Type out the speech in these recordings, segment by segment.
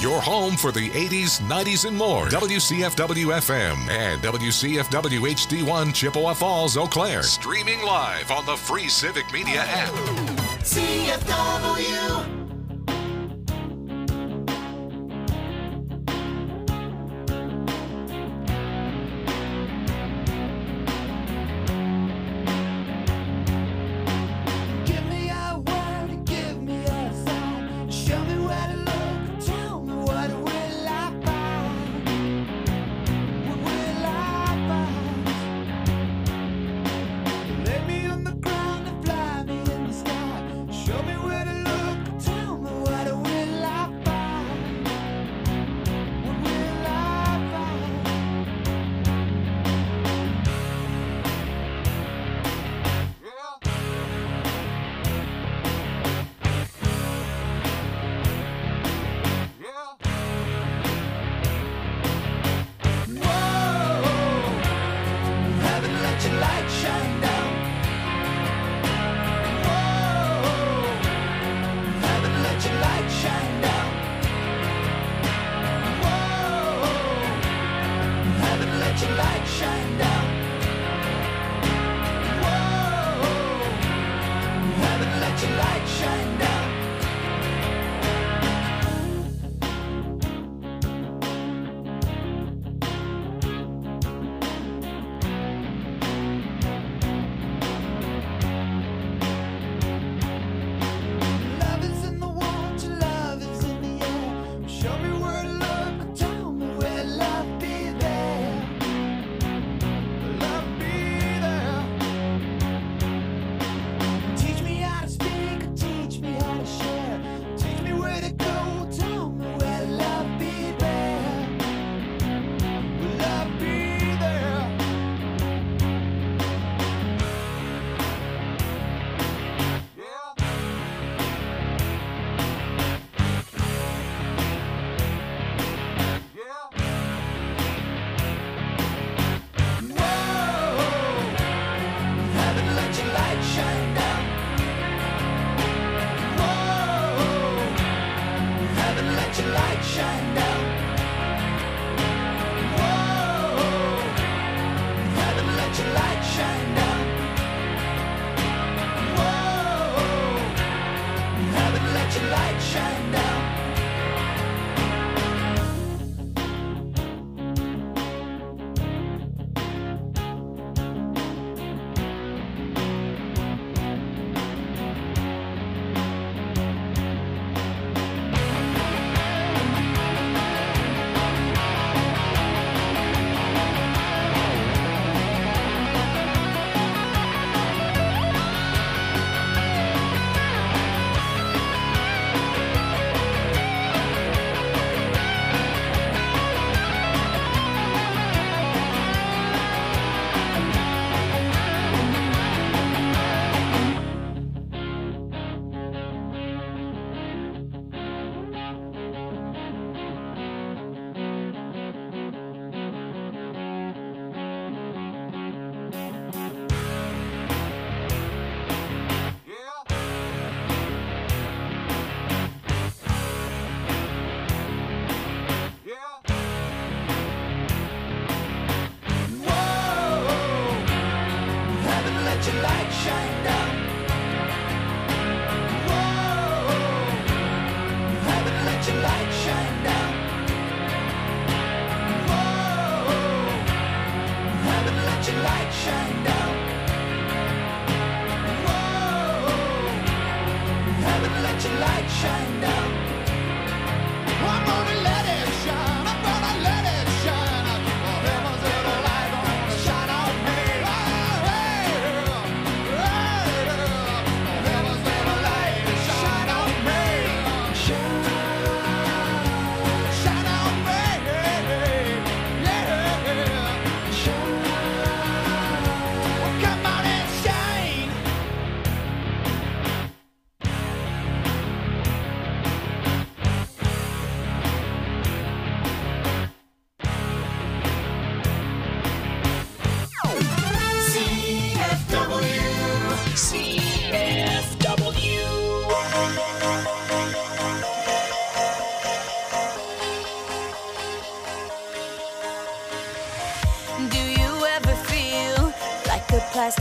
Your home for the 80s, 90s, and more. WCFW-FM and WCFW HD1 Chippewa Falls, Eau Claire. Streaming live on the free Civic Media app. CFW.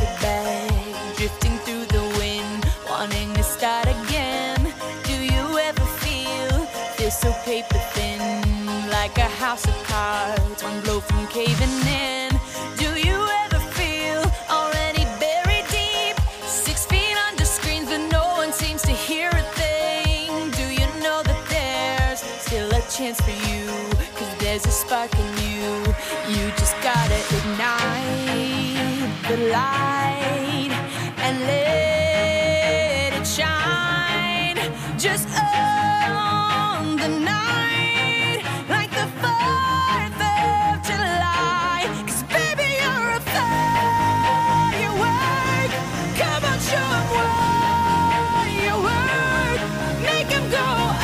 bag, drifting through the wind, wanting to start again. Do you ever feel so paper thin, like a house of cards, one blow from caving in? Do you ever feel already buried deep, 6 feet under screens, but no one seems to hear a thing? Do you know that there's still a chance for you, 'cause there's a spark in you? You just gotta ignite the light and let it shine. Just on the night, like the 4th of July. 'Cause baby, you're a firework. Come on, show 'em what you work. Make 'em go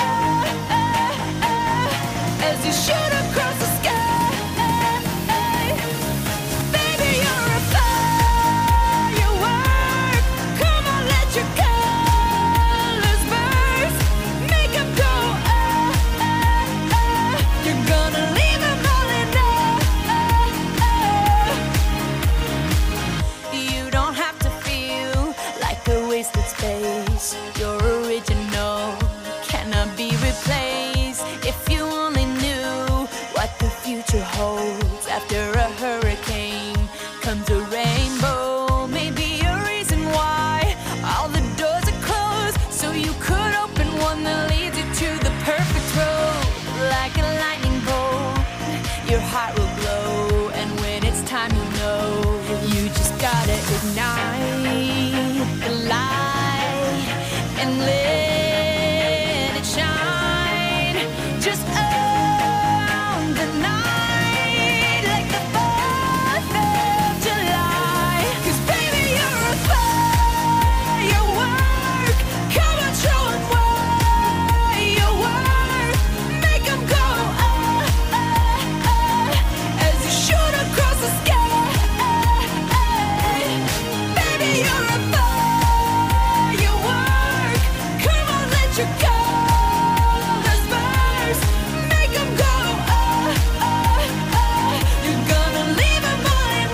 as you shoot across the sky. Baby, you're a firework. Come on, let your colors burst. Make 'em go you're gonna leave 'em all in You don't have to feel like a wasted space. You're original, cannot be replaced. If you only knew what the future holds. After a hurricane comes a rainbow. Maybe a reason why all the doors are closed, so you could open one that leads you to the perfect road. Like a lightning bolt, your heart will glow, and when it's time, you know you just gotta ignite the light and let it shine. Just on the night, like the 4th of July. 'Cause baby, you're a firework. Come on, show 'em what you work. Make 'em go as you shoot across the sky. Baby, you're a firework. Come on, let your colors burst. Make 'em go you're gonna leave 'em all in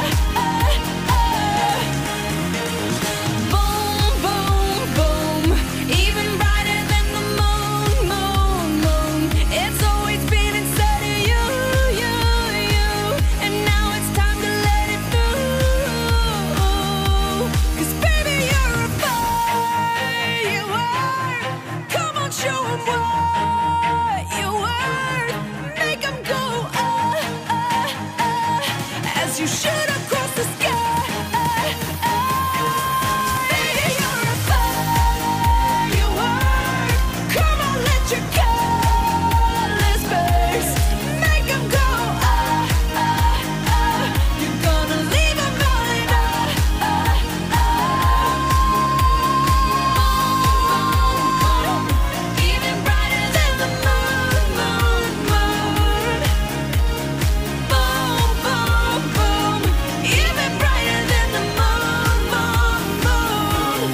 Boom, boom, boom. Even brighter than the moon, moon, moon. It's always been inside of you, you, you. And now it's time to let it through. 'Cause baby, you're a firework. Come on, show 'em what you work. Make 'em go as you shoot across the sky. Baby, you're a firework. Come on, let your colors burst. Make 'em go you're gonna leave 'em all in Even brighter than the moon, moon, moon. Boom, boom, boom. Even brighter than the moon, moon, moon.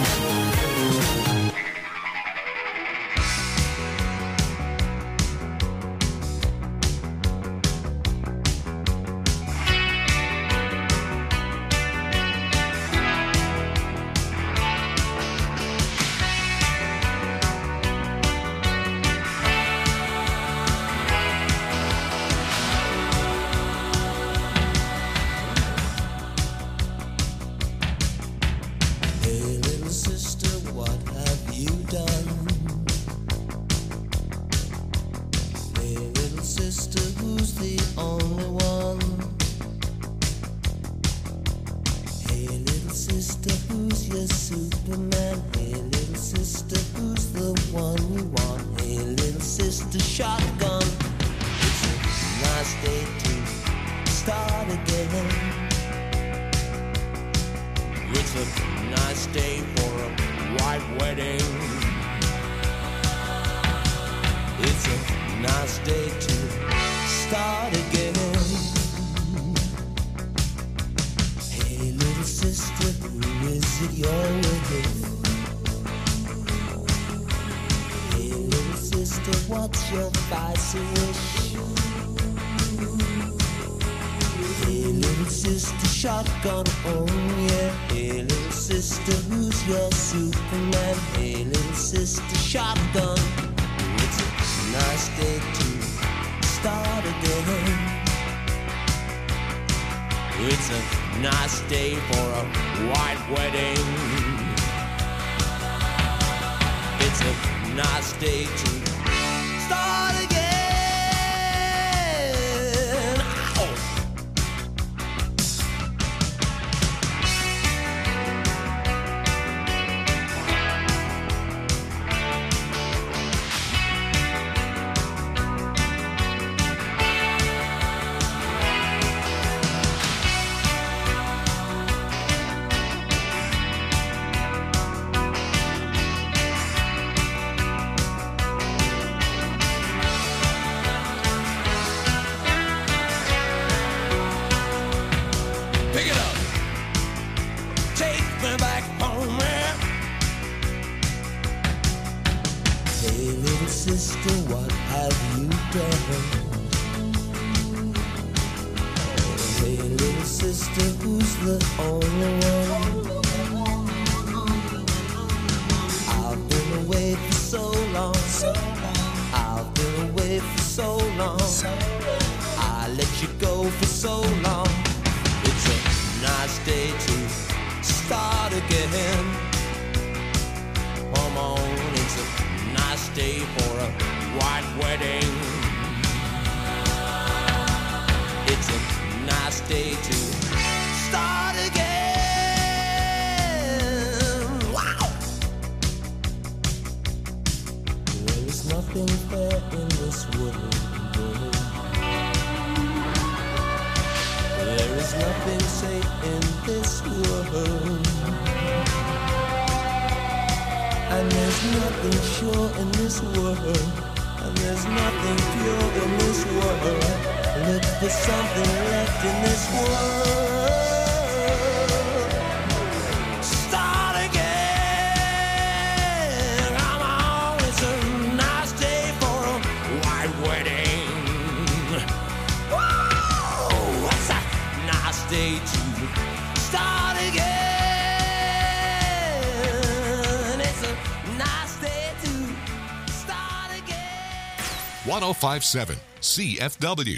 Hey little sister, what have you done? Hey little sister, who's the only one? Hey little sister, who's your Superman? Hey little sister, who's the one you want? Hey little sister, shotgun. It's a nice day to start again. It's a nice day for a white wedding. It's a nice day to start again. Hey little sister, who is it you're with? Hey little sister, what's your vice wish? Hey little sister, shotgun, oh yeah. sister, who's your Superman? Hey, little sister, shotgun. It's a nice day to start again. It's a nice day for a white wedding. It's a nice day to start again. Ow! Sister, what have you done? Hey, little sister, who's the only one? I've been away for so long. I've been away for so long. I let you go for so long. It's a nice day to start again. Come on, it's a nice day for a white wedding. It's a nice day to start again. Wow! There is nothing fair in this world. There is nothing safe in this world. And there's nothing sure in this world. And there's nothing pure in this world. Look for something left in this world. Start again. Come on, it's a nice day for a white wedding. Whoa, it's a nice day to start again. 1057 CFW.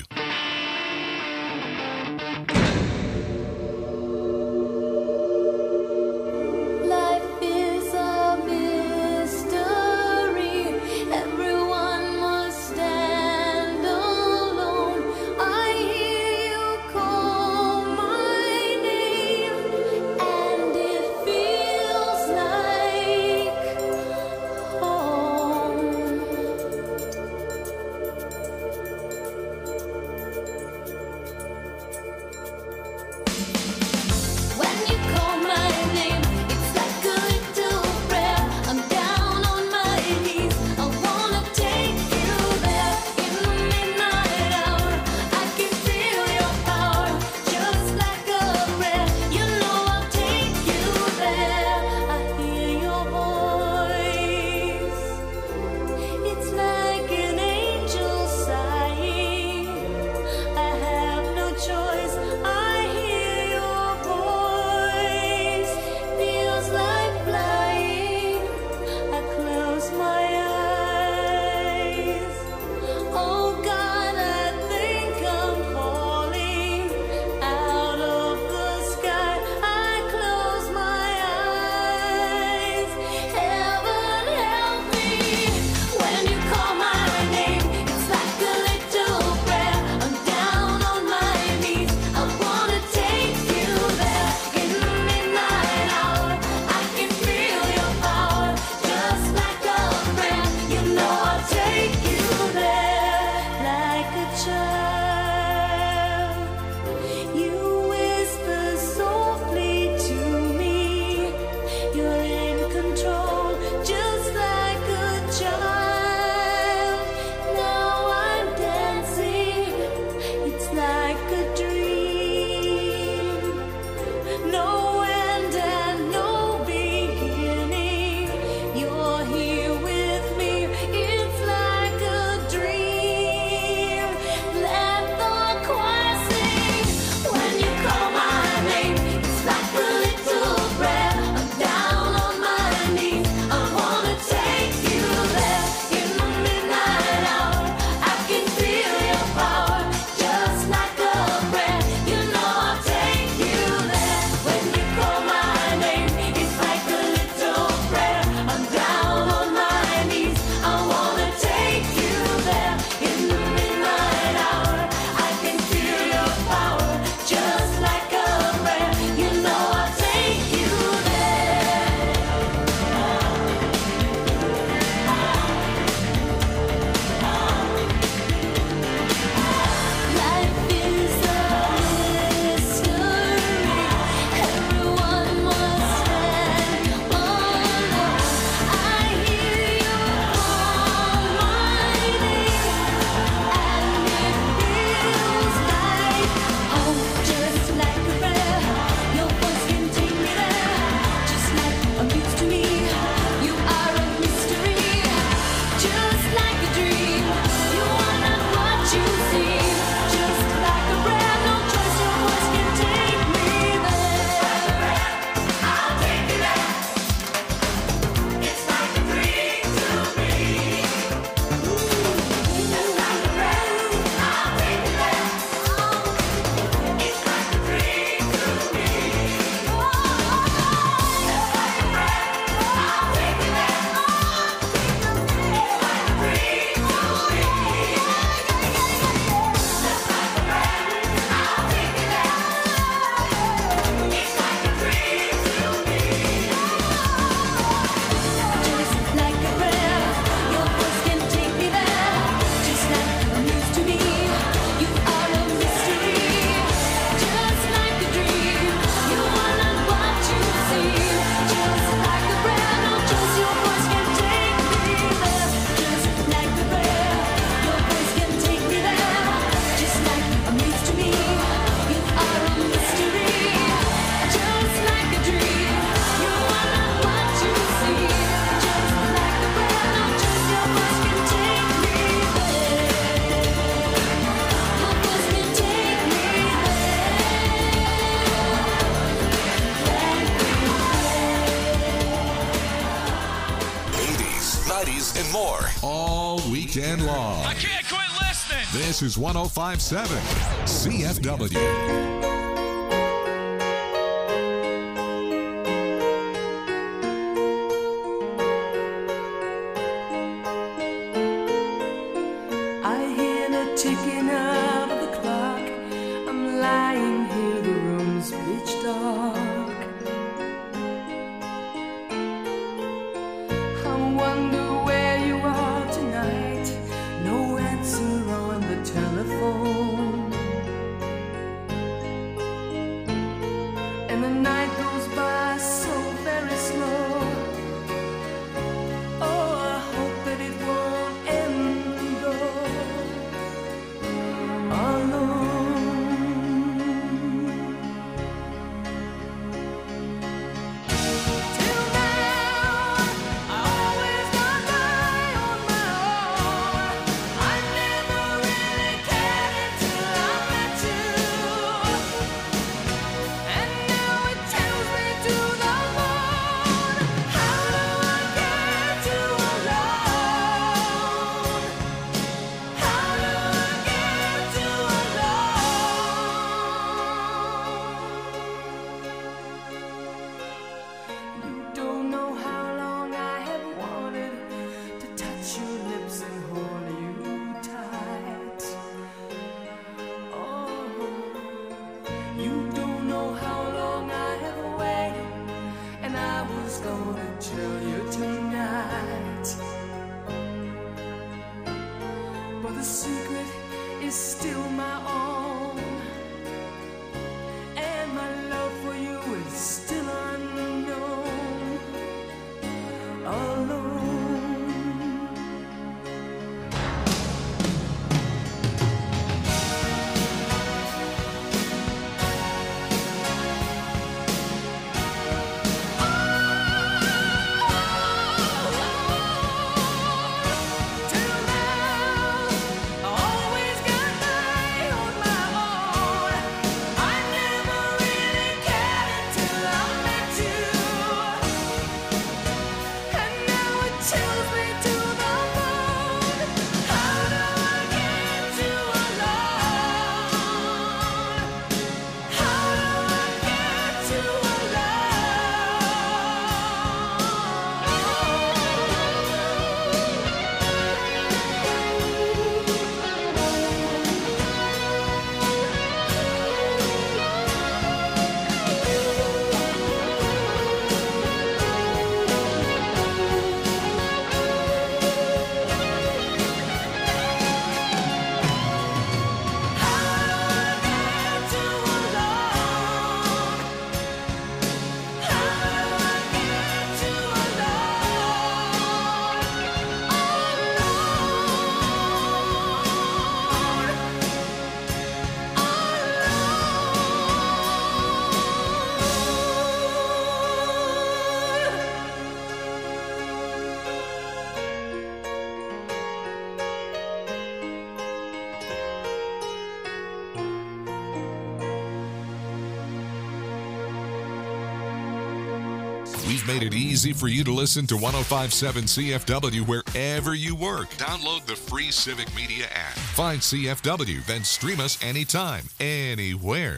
and more. All weekend long. I can't quit listening. This is 105.7 CFW. Ticking of the clock, I'm lying here, the room's pitch dark. I wonder where you are tonight, no answer on the telephone. And the night goes by so very slow. Oh, I hope that it won't end though. But the secret is still my own, and my love for you is still unknown, alone. We've made it easy for you to listen to 105.7 CFW wherever you work. Download the free Civic Media app. Find CFW, then stream us anytime, anywhere.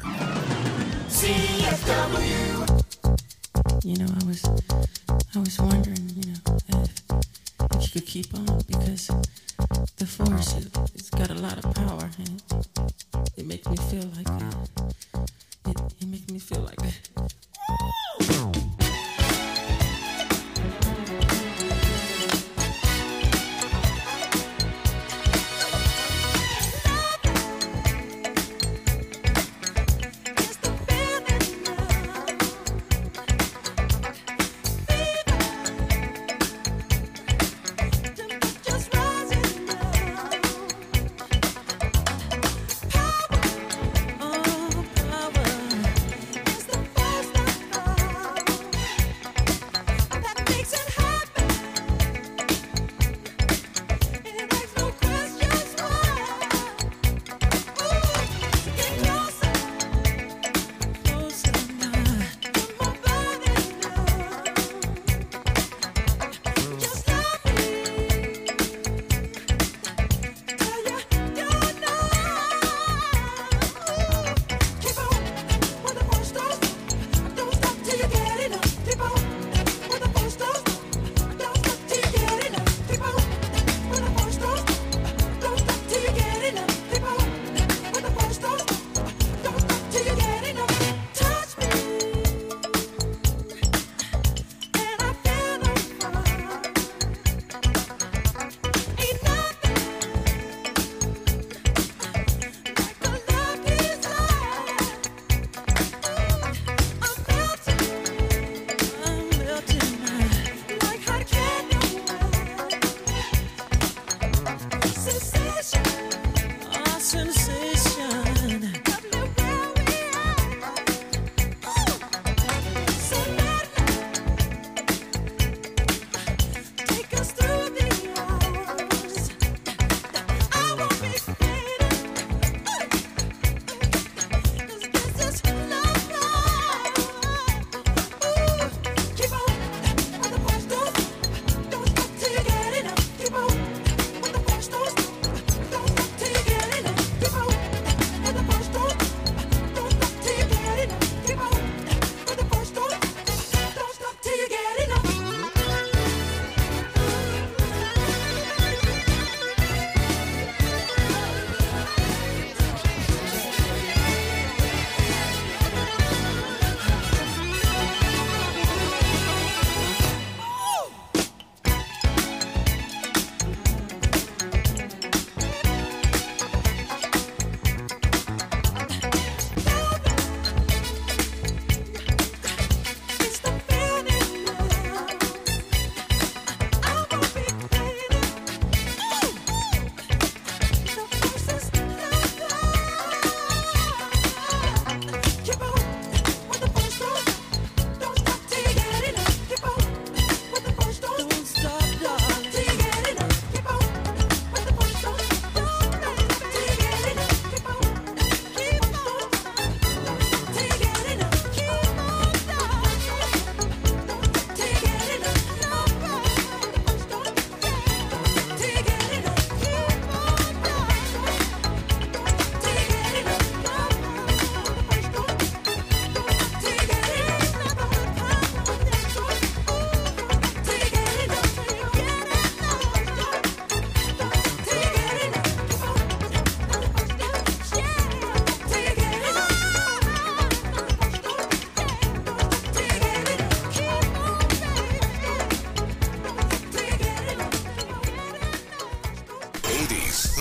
CFW. You know, I was wondering, if you could keep on, because the force, it's got a lot of power, and it makes me feel like it makes me feel like Oh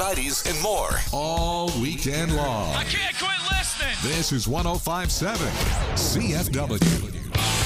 90s, and more. All weekend long. I can't quit listening. This is 105.7 CFW.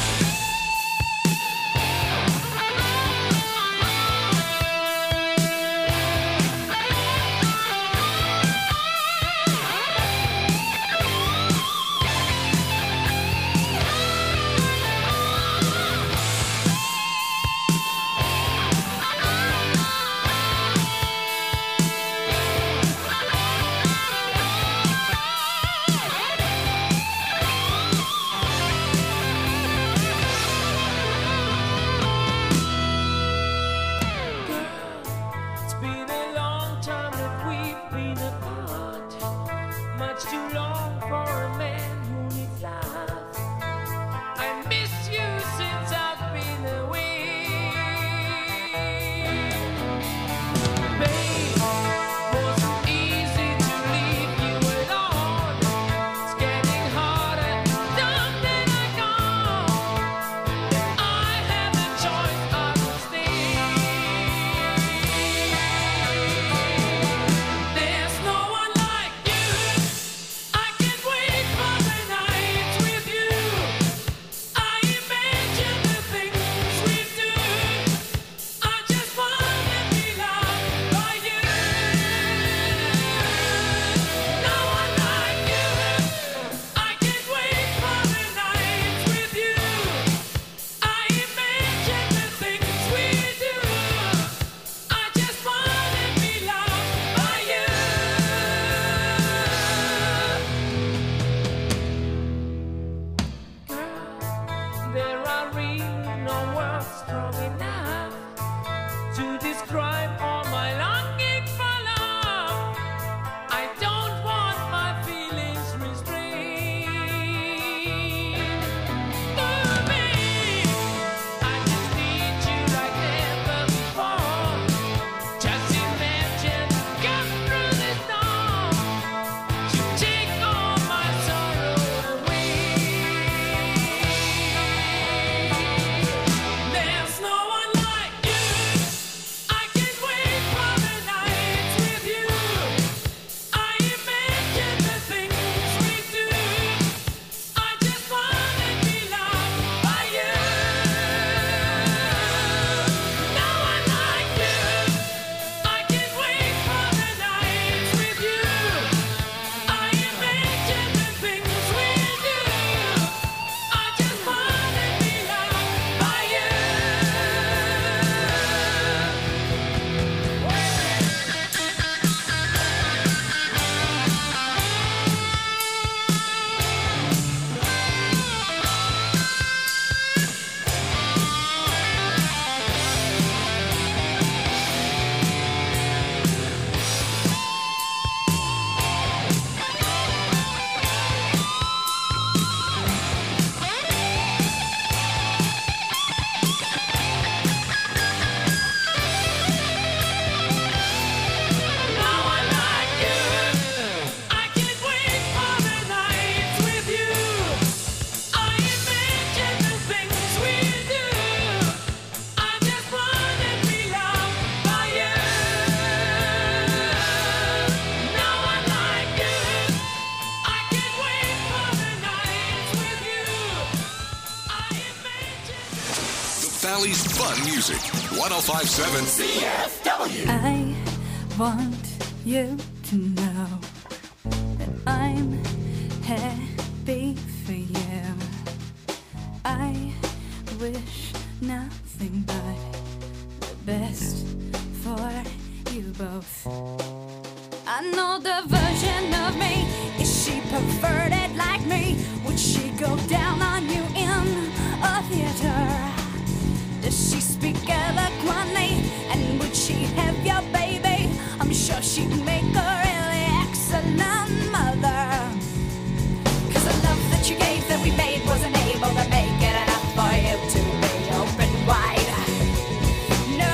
Valley's fun music. 105.7 CFW. I want you to know that I'm happy for you. I wish nothing but the best for you both. I know the version of me. Is she perverted like me? Would she go down on you in a theater? Does she speak eloquently? And would she have your baby? I'm sure she'd make a really excellent mother. 'Cause the love that you gave that we made wasn't able to make it enough for you to be open wide. No.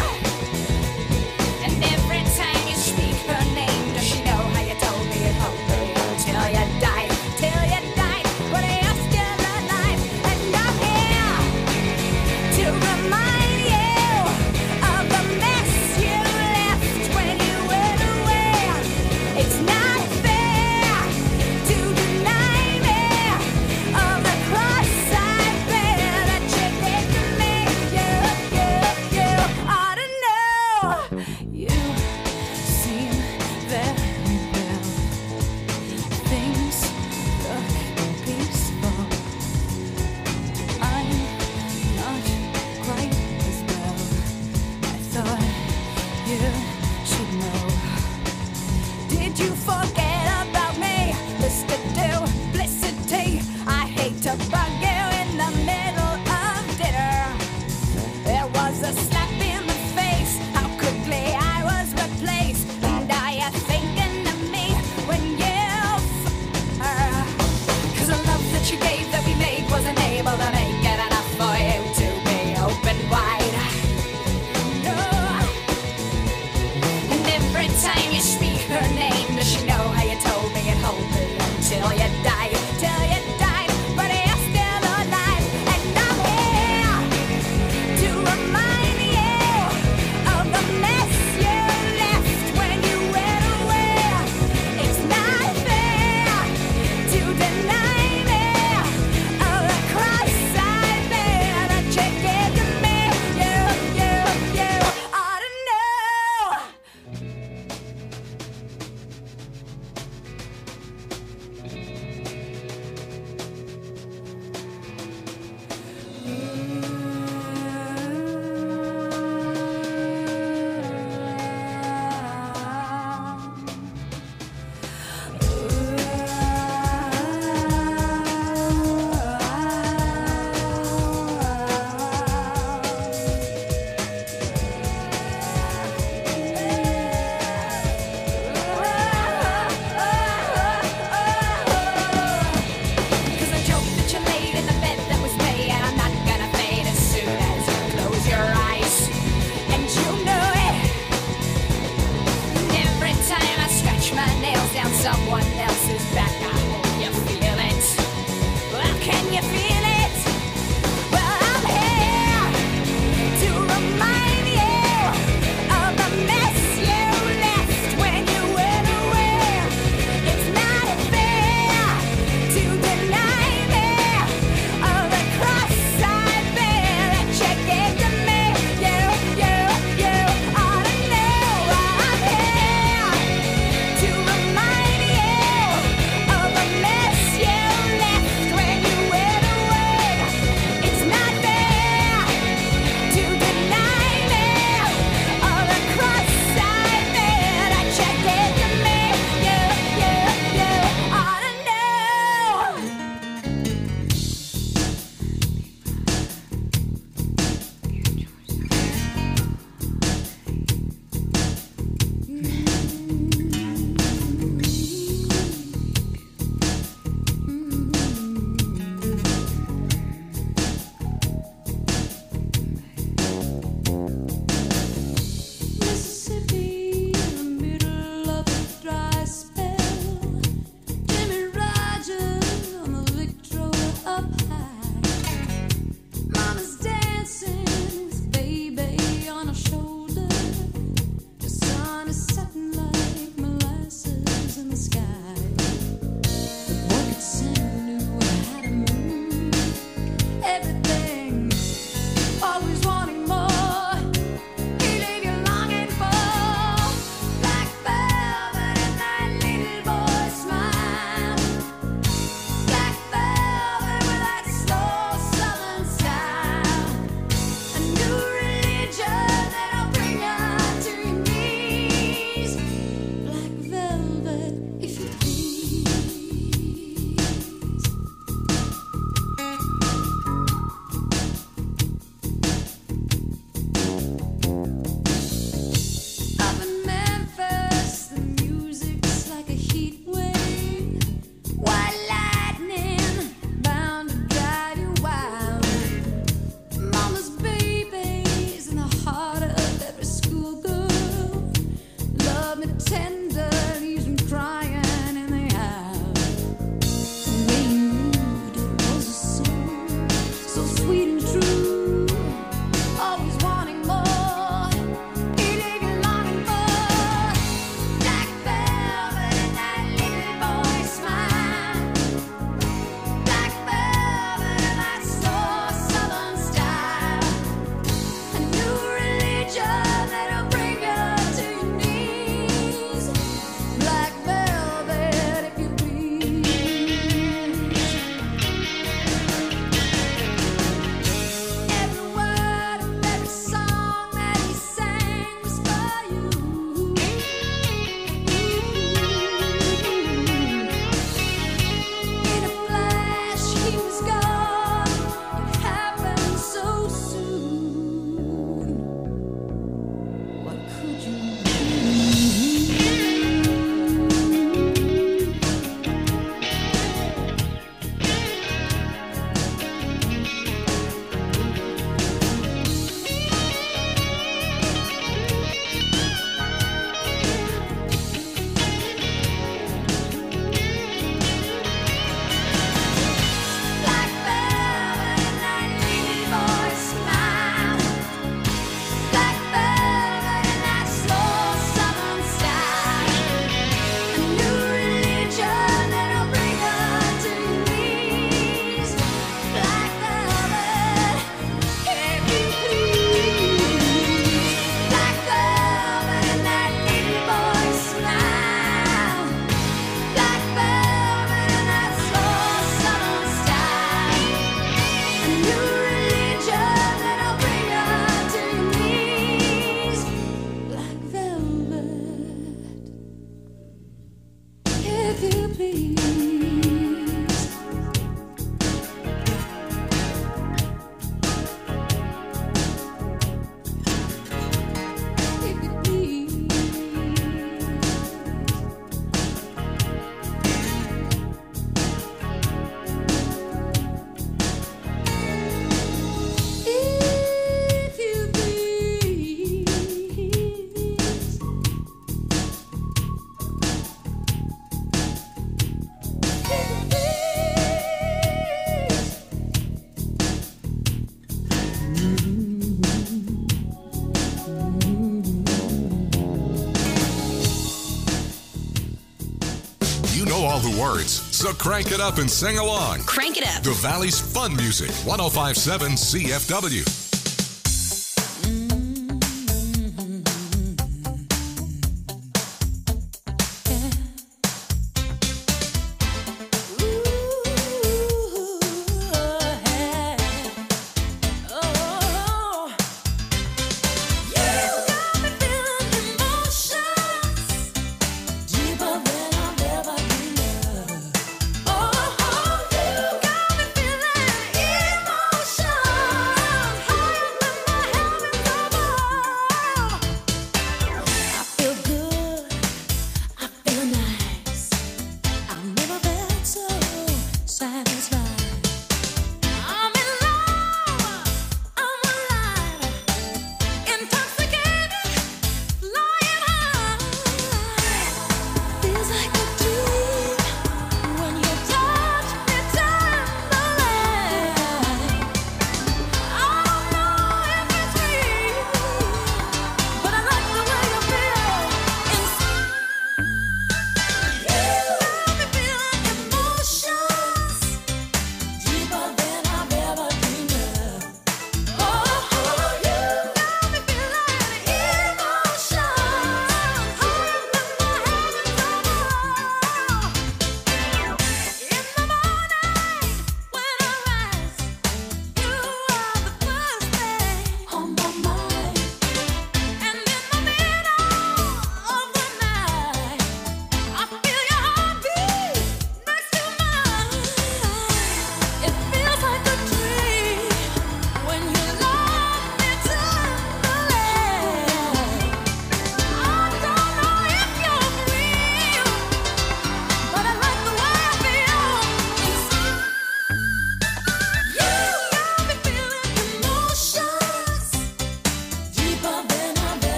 And every time you speak her name, does she know how you told me you'd hold me till you died? Till you died, but you're still alive. And I'm here to remind you of the mess you left when you went away. all the words, so crank it up and sing along. Crank it up. The Valley's fun music, 105.7 CFW. Oh, you got me feeling emotion.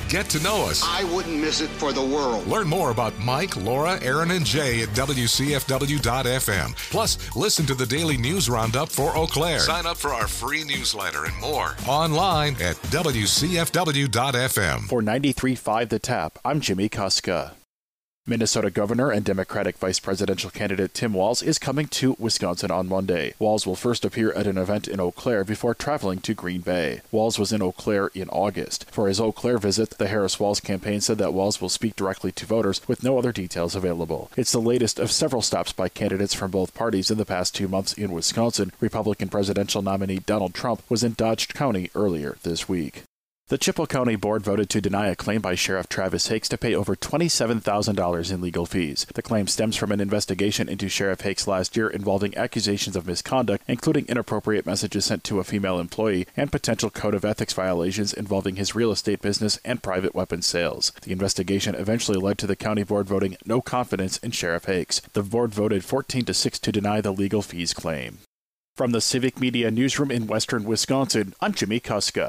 Get to know us. I wouldn't miss it for the world. Learn more about Mike, Laura, Aaron, and Jay at WCFW.FM. Plus, listen to the daily news roundup for Eau Claire. Sign up for our free newsletter and more online at WCFW.FM. For 93.5 The Tap, I'm Jimmy Kuska. Minnesota Governor and Democratic Vice Presidential candidate Tim Walz is coming to Wisconsin on Monday. Walz will first appear at an event in Eau Claire before traveling to Green Bay. Walz was in Eau Claire in August. For his Eau Claire visit, the Harris-Walz campaign said that Walz will speak directly to voters with no other details available. It's the latest of several stops by candidates from both parties in the past 2 months in Wisconsin. Republican presidential nominee Donald Trump was in Dodge County earlier this week. The Chippewa County Board voted to deny a claim by Sheriff Travis Hakes to pay over $27,000 in legal fees. The claim stems from an investigation into Sheriff Hakes last year involving accusations of misconduct, including inappropriate messages sent to a female employee and potential code of ethics violations involving his real estate business and private weapons sales. The investigation eventually led to the county board voting no confidence in Sheriff Hakes. The board voted 14-6 to deny the legal fees claim. From the Civic Media Newsroom in western Wisconsin, I'm Jimmy Kuska.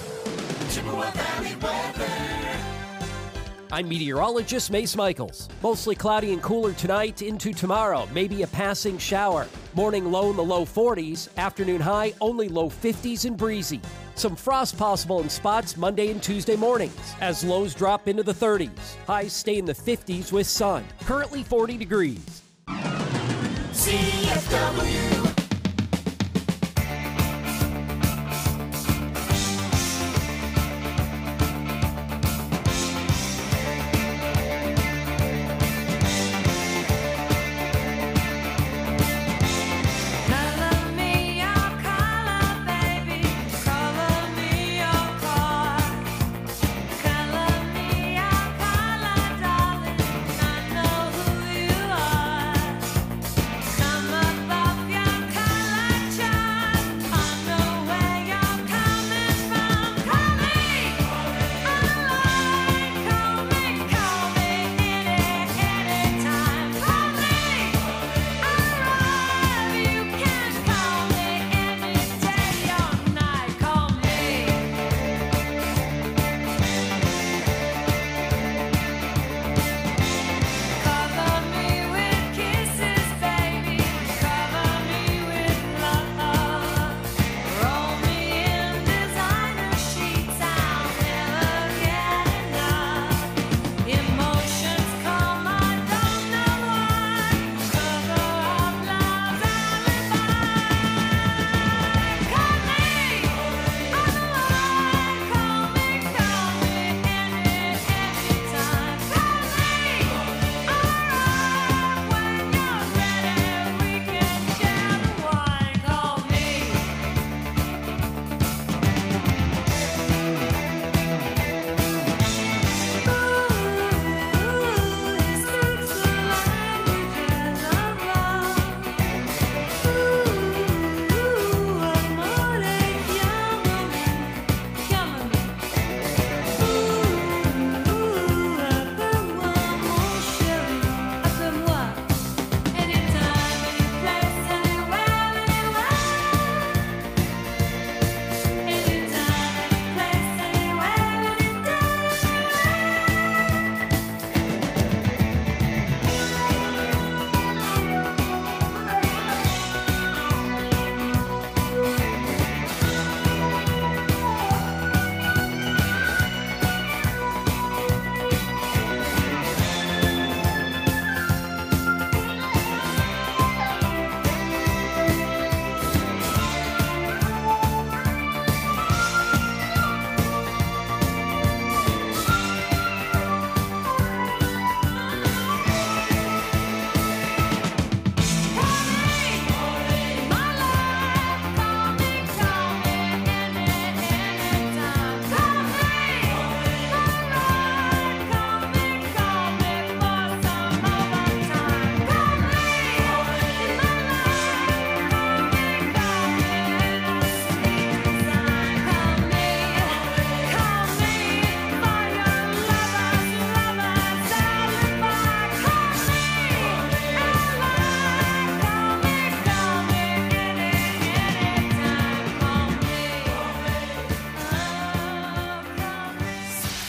I'm meteorologist Mace Michaels. Mostly cloudy and cooler tonight into tomorrow. Maybe a passing shower. Morning low in the low 40s. Afternoon high only low 50s and breezy. Some frost possible in spots Monday and Tuesday mornings as lows drop into the 30s. Highs stay in the 50s with sun. Currently 40 degrees. CFW. Come above your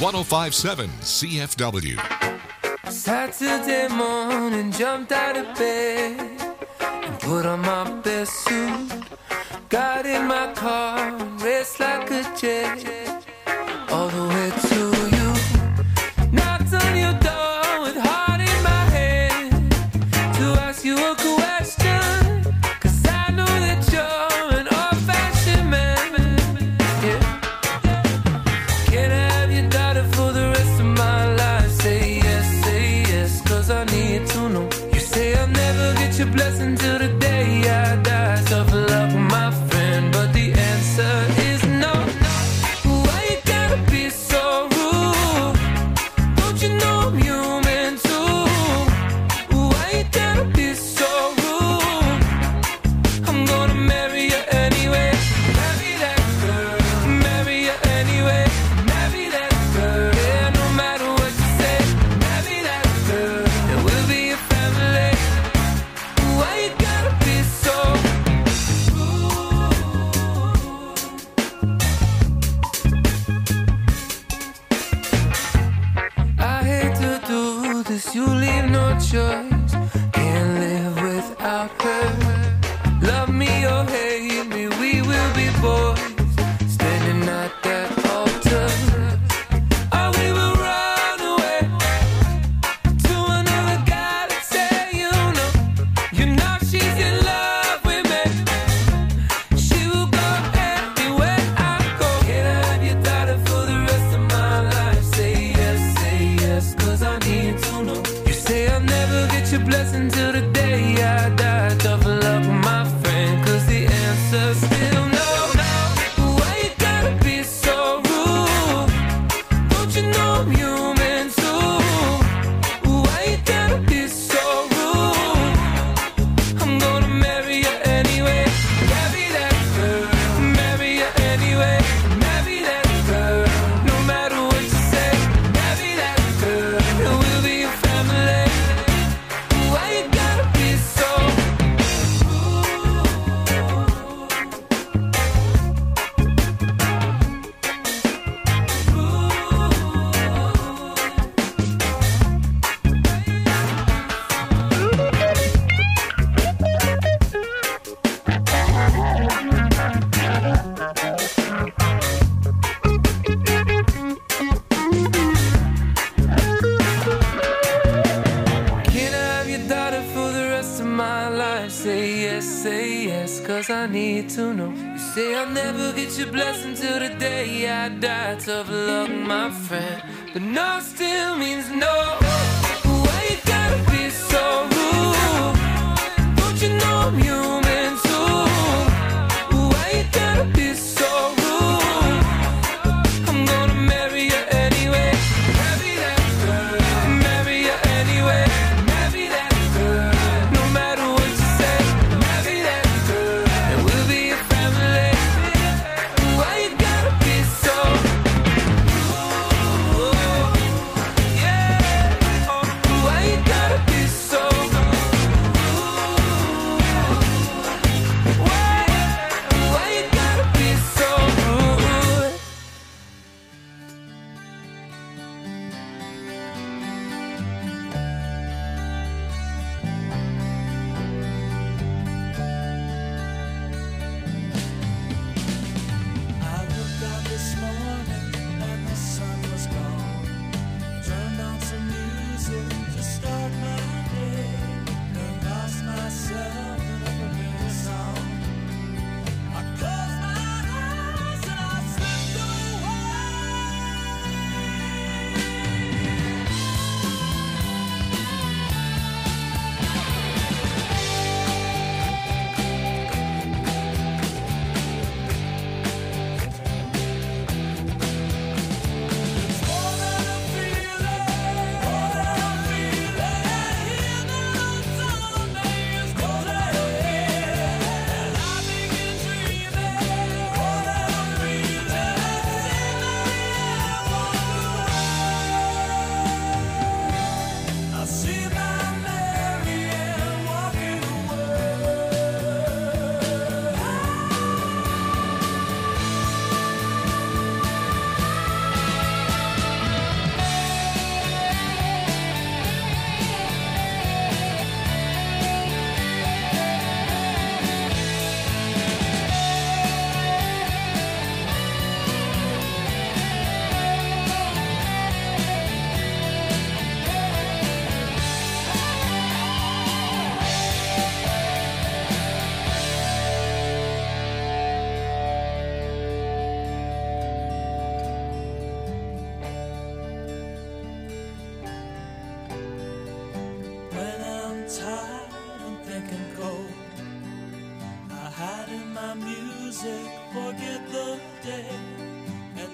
1057 CFW. Saturday morning, jumped out of bed and put on my best suit. Got in my car and raced like a jet all the way to you. Knocked on your door with heart in my hand to ask you a question, 'cause I know that you're an old-fashioned man. Yeah. Can I have your daughter for the rest of my life? Say yes, 'cause I need to know. You say I'll never get your blessing till the day I die. Tough luck, my friend, but the answer is no. Why you gotta be so rude? Don't you know I'm human too? Why you gotta be so rude? I'm gonna marry you anyway. Marry that girl. Marry you anyway. Marry that girl. Yeah, no matter what you say. Marry that girl. And we'll be a family. Why you gotta be so rude? I hate to do this, you leave no choice. Can't live without her. Love me or hate me, we will be boys. Standing at that altar. Or we will run away to another guy that say you know she's in love with me. She will go anywhere I go. Can I have your daughter for the rest of my life? Say yes, 'cause I need to know. You say I'll never get your blessing till the day I die. Tough luck, my friend, 'cause the answer's still no. Why you gotta be so rude? Don't you know I'm human too? Why you gotta be so rude? I'm gonna marry you anyway. Marry that girl. Marry you anyway. Marry that girl. No matter what you say. Marry that girl. And we'll be a family. Why you gotta be so rude? Can I have your daughter for the rest of my life? Say yes, 'cause I need to know. You say I'll never get your blessing till the day I die. Tough luck, my friend, but no still means no. Why you gotta be so rude? Don't you know I'm human too? Why you gotta be so rude? I'm gonna marry you anyway. Marry that girl. Marry you anyway. Marry that girl. No matter what you say. Marry that girl. And we'll be a family. Why you gotta be so rude? Yeah. Why you gotta be so rude?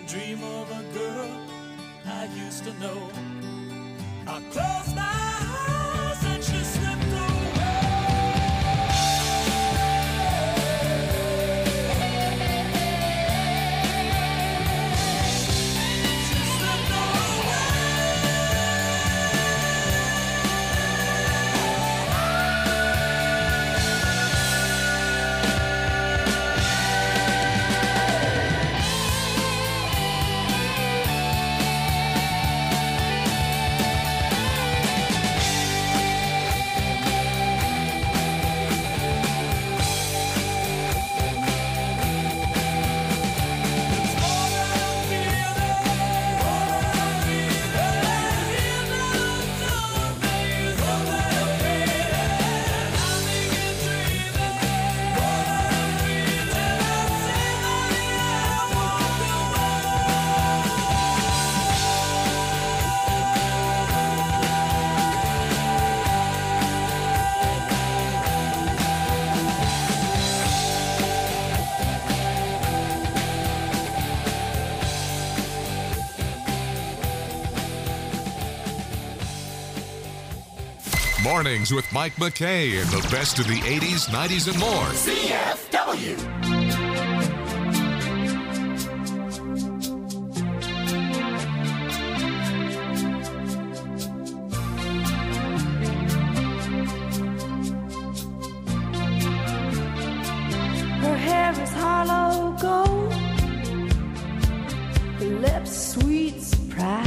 dream of a girl I used to know. I closed my eyes and she slipped away. She slipped Mornings with Mike McKay and the best of the 80s, 90s, and more. CFW. Her hair is hollow gold, her lips sweet surprise.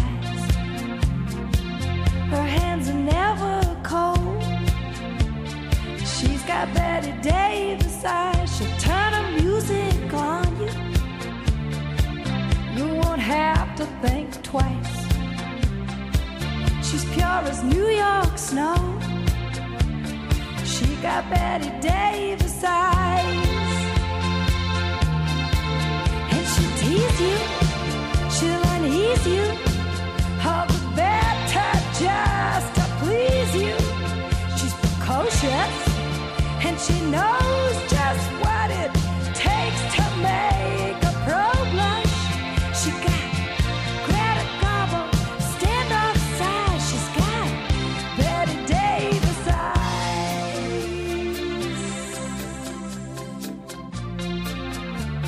Her hands are never cold. She's got Betty Davis eyes. She'll turn her music on you. You won't have to think twice. She's pure as New York snow. She got Betty Davis eyes. And she'll tease you, she'll unease you, all the better just to please you. She's precocious, and she knows just what it takes to make a pro blush. She got Greta Garbo, standoff size. She's got Betty Davis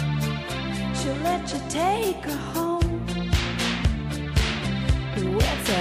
eyes. She'll let you take her home. It's a